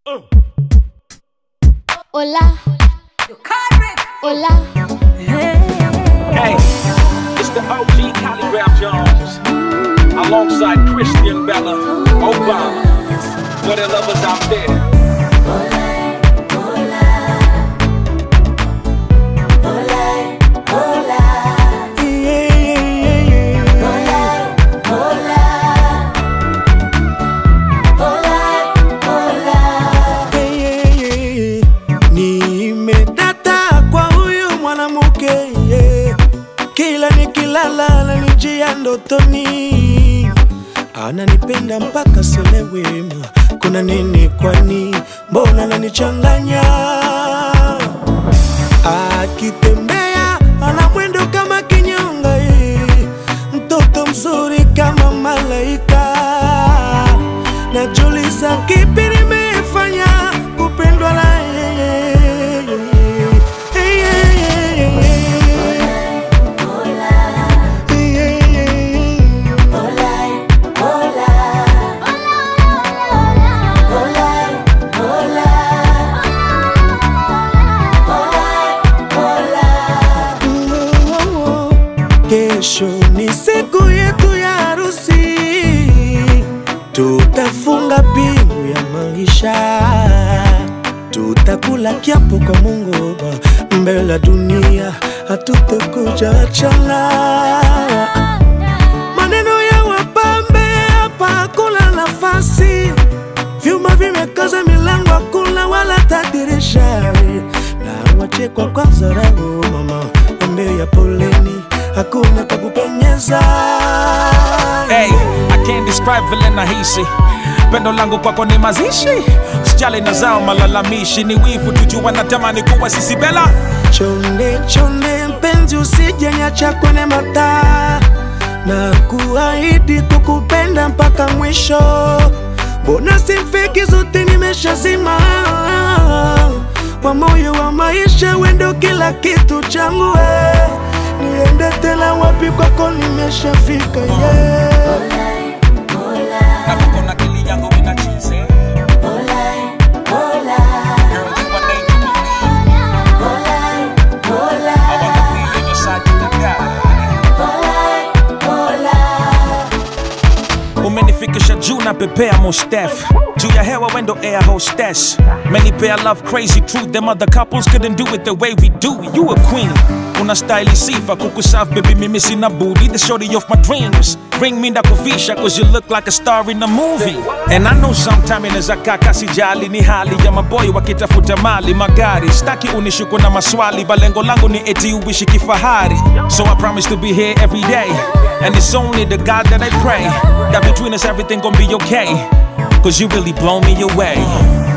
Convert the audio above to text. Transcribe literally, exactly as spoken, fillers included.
Uh. Hola. Hola. Hey, it's the O G Collie Rap Jones, alongside Christian Bella, Obama, for the lovers out there. Kila nikilala ananijia ndotoni, ananipenda mpaka sielewi kuna nini, kwani mbona ananichanganya. Akitembea ana mwendo kama kinyonga, mtoto mzuri kama malaika. Najiuliza kipi nimefanya kupendwa na yeye. Kesho ni siku yetu ya harusi, tutafunga pingu ya maisha, tutakula kiapo kwa Mungu mbele ya dunia, hatutakuja achana. Maneno ya wapambe hapa hakuna nafasi, vyuma vimekaza milango hakuna wala tadirisha, na wache kwa kwanza ragu mama ambeo ya poleni hakuna kukupenyeza. Hey, I can't describe vile nahisi, pendo langu kwako ni mazishi, sijali na zao malalamishi, ni wivu tujua natamani kuwa sisi Bella. Chonde chonde mpenzi usije niacha kwenye mataa, na kuahidi kukupenda mpaka mwisho. Mbona simfiki zote nimeshazima, kwa moyo wa maisha wendo kila kitu changu we. Niende tena wapi kwako nimeshafika, yeah. Nakukona kili yangu ina cheese. Girl, you my name to believe. I wanna be in your side to the guy. Umenifikisha juu na pepea Mostef, juu ya hewa wendo air hostess. Many pair love crazy truth, them other couples couldn't do it the way we do. You a queen, una style sifa, kukusaf baby mimi sina booty, the shorty of my dreams. Bring me nakufisha cause you look like a star in a movie. And I know sometime inaweza kaka sijali, ni hali ya maboy wakitafuta mali magari. Staki unishuku na maswali, balengo langu ni eti uishi kifahari. So I promise to be here every day, and it's only the God that I pray, that between us everything gon' be okay, cause you really blow me away.